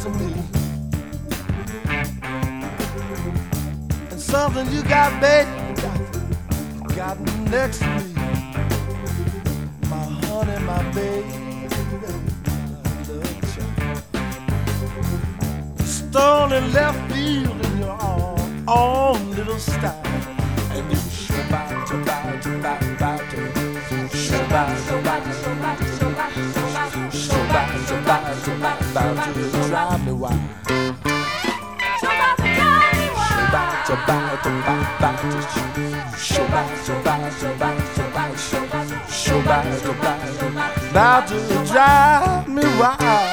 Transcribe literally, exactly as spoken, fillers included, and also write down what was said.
to me. And something you got, babe, got, got next to me. My honey, my baby, my love child. Stone and left field in your own, own little style. And you shabbat, shabbat, shabbat, shabbat, shabbat, shabbat, shabbat, shabbat, shabbat, shabbat, shabbat, shabbat, to drive me wild. Shabbat, shabbat, shabbat, shabbat, shabbat, shabbat, shabbat, shabbat, shabbat, now to drive me wild.